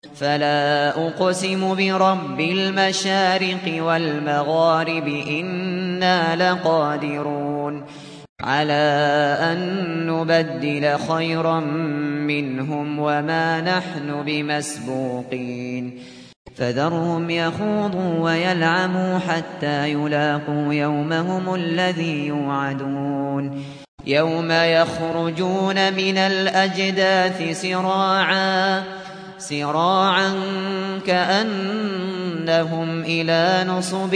فلا أقسم برب المشارق والمغارب إنا لقادرون على أن نبدل خيرا منهم وما نحن بمسبوقين فذرهم يخوضوا ويلعبوا حتى يلاقوا يومهم الذي يوعدون يوم يخرجون من الأجداث سراعا كأنهم إلى نصب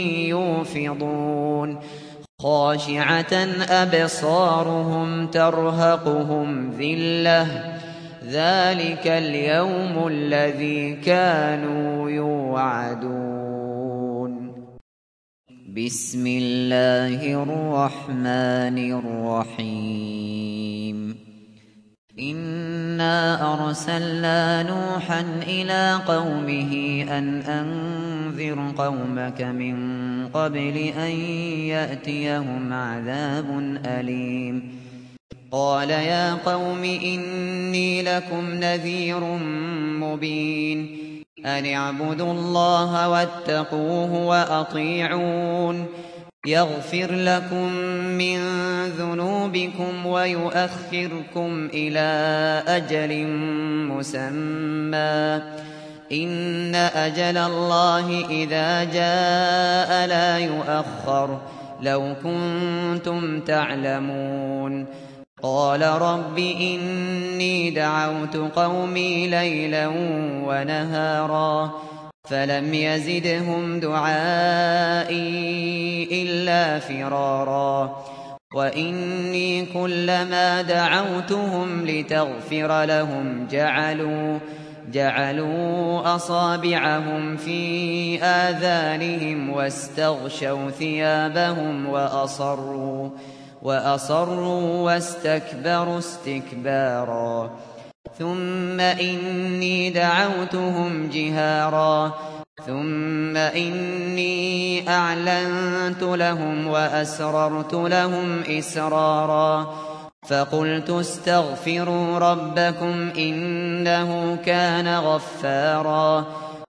يوفضون خاشعة أبصارهم ترهقهم ذلة ذلك اليوم الذي كانوا يوعدون بسم الله الرحمن الرحيم إنا أرسلنا نوحا إلى قومه أن أنذر قومك من قبل أن يأتيهم عذاب أليم قال يا قوم إني لكم نذير مبين أن اعبدوا الله واتقوه وأطيعون يغفر لكم من ذنوبكم ويؤخركم إلى أجل مسمى إن أجل الله إذا جاء لا يؤخر لو كنتم تعلمون قال رب إني دعوت قومي ليلا ونهارا فلم يزدهم دعائي إلا فرارا وإني كلما دعوتهم لتغفر لهم جعلوا أصابعهم في آذانهم واستغشوا ثيابهم وأصروا واستكبروا استكبارا ثم إني دعوتهم جهارا ثم إني أعلنت لهم وأسررت لهم إسرارا فقلت استغفروا ربكم إنه كان غفارا